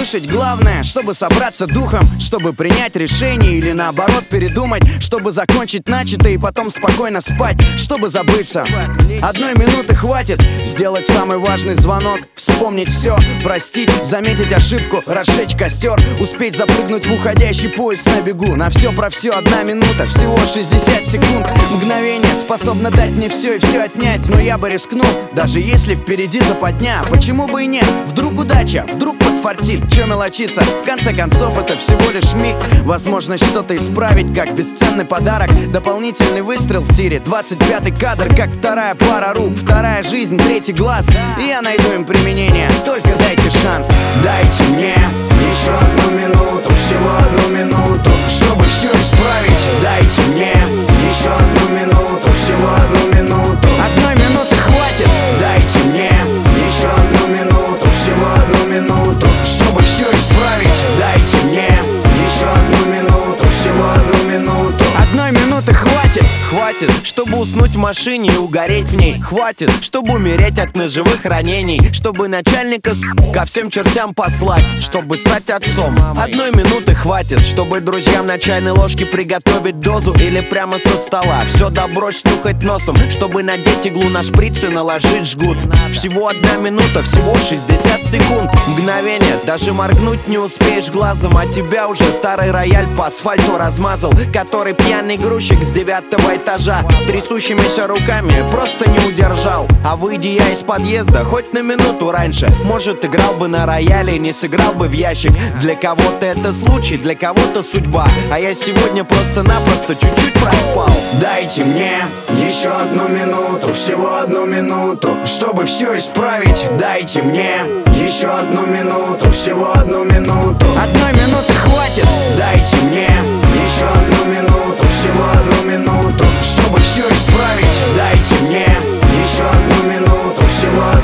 услышать главное, чтобы собраться духом, чтобы принять решение или наоборот передумать, чтобы закончить начатое и потом спокойно спать, чтобы забыться. 1 минуты хватит сделать самый важный звонок, вспомнить все, простить, заметить ошибку, разжечь костер, успеть запрыгнуть в уходящий поезд на бегу. На все про все 1 минута, всего 60 секунд. Мгновение способно дать мне все и все отнять, но я бы рискнул, даже если впереди западня. Почему бы и нет? Вдруг удача, вдруг подфартит. Че мелочиться? В конце концов это всего лишь миг. Возможность что-то исправить, как бесценный подарок. Дополнительный выстрел в тире, 25-й кадр, как вторая пара рук, вторая жизнь, 3-й глаз. И я найду им применение, только дайте шанс. Дайте мне еще 1 минуту, всего 1 минуту, чтобы все исправить. Дайте мне еще 1 минуту, всего 1 минуту. 1 минуты хватит. Дайте мне еще 1 минуту, всего 1 минуту, чтобы все исправить. Дайте мне еще 1 минуту, всего 1 минуту. 1 минуты хватит. Хватит, чтобы уснуть в машине и угореть в ней. Хватит, чтобы умереть от ножевых ранений. Чтобы начальника ко всем чертям послать. Чтобы стать отцом. 1 минуты хватит, чтобы друзьям на чайной ложке приготовить дозу или прямо со стола. Все добро снюхать носом, чтобы надеть иглу на шприц и наложить жгут. Всего 1 минута, всего 60 секунд. Мгновение, даже моргнуть не успеешь глазом, а тебя уже старый рояль по асфальту размазал, который пьяный грузчик с 9-го этажа трясущимися руками просто не удержал. А выйдя я из подъезда хоть на минуту раньше, может, играл бы на рояле и не сыграл бы в ящик. Для кого-то это случай, для кого-то судьба, а я сегодня просто-напросто чуть-чуть проспал. Дайте мне еще 1 минуту, всего 1 минуту, чтобы все исправить. Дайте мне еще 1 минуту, всего 1 минуту. 1 минуты хватит. Дайте мне еще 1 минуту, всего 1 минуту, чтобы все исправить. Дайте мне еще 1 минуту, всего